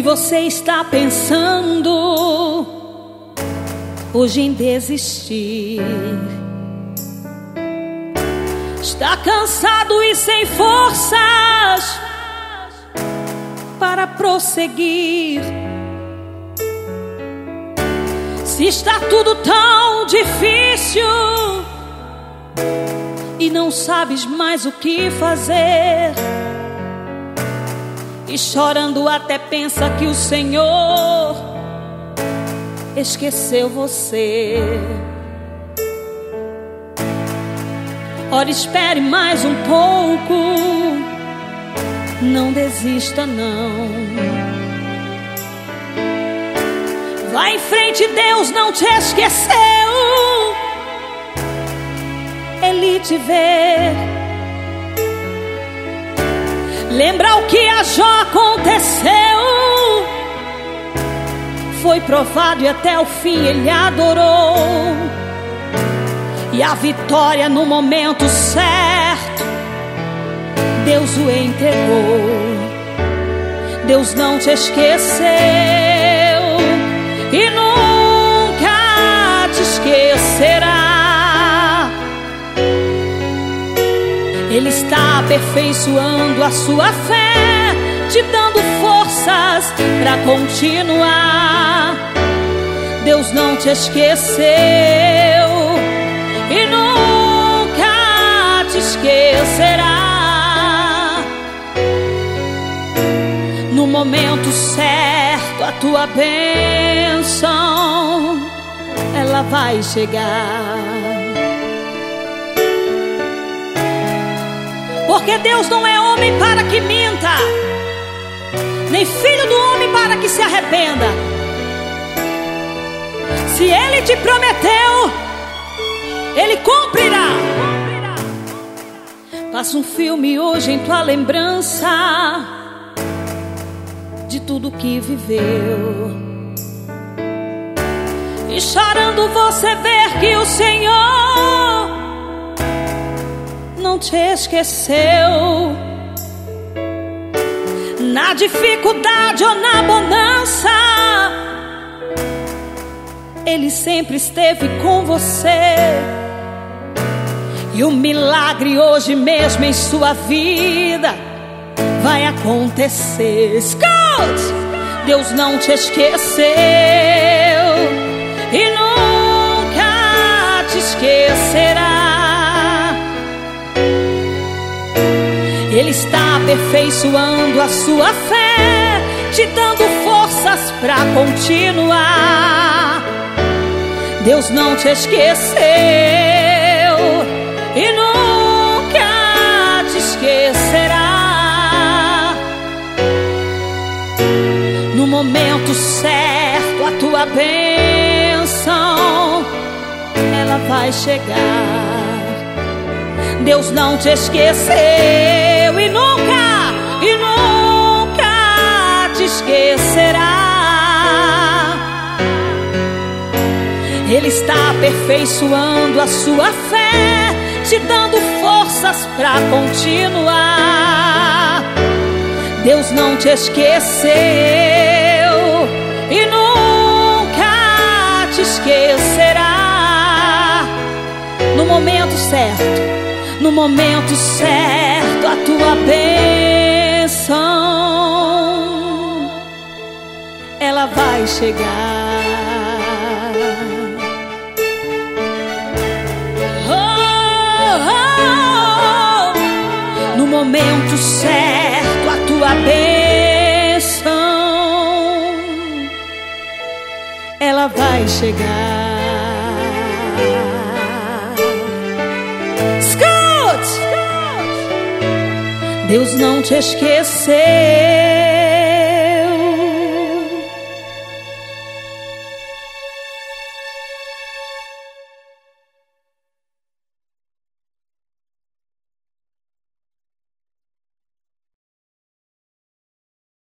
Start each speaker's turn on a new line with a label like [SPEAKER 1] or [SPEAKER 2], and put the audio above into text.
[SPEAKER 1] Se você está pensando hoje em desistir, está cansado e sem forças para prosseguir, se está tudo tão difícil e não sabes mais o que fazer, e chorando até pensa que o Senhor esqueceu você. Ora, espere mais um pouco, não desista não. Vai em frente, Deus não te esqueceu. Ele te vê. Lembra o que a Jó aconteceu? Foi provado e até o fim ele adorou. E a vitória no momento certo Deus o entregou. Deus não te esqueceu e nunca te esquecerá. Ele está aperfeiçoando a sua fé, te dando forças para continuar. Deus não te esqueceu e nunca te esquecerá. No momento certo a tua bênção ela vai chegar. Porque Deus não é homem para que minta, nem filho do homem para que se arrependa. Se Ele te prometeu, Ele cumprirá. Passa um filme hoje em tua lembrança de tudo que viveu, e chorando você ver que o Senhor não te esqueceu. Na dificuldade ou na bonança, Ele sempre esteve com você. E o milagre hoje mesmo em sua vida vai acontecer. Escute! Deus não te esqueceu e nunca te esquecerá. Ele está aperfeiçoando a sua fé, te dando forças para continuar. Deus não te esqueceu e nunca te esquecerá. No momento certo a tua bênção ela vai chegar. Deus não te esqueceu e nunca te esquecerá. Ele está aperfeiçoando a sua fé, te dando forças para continuar. Deus não te esqueceu e nunca te esquecerá. No momento certo, no momento certo a tua bênção ela vai chegar. No momento certo a tua bênção ela vai chegar. Escute! Deus não te esqueceu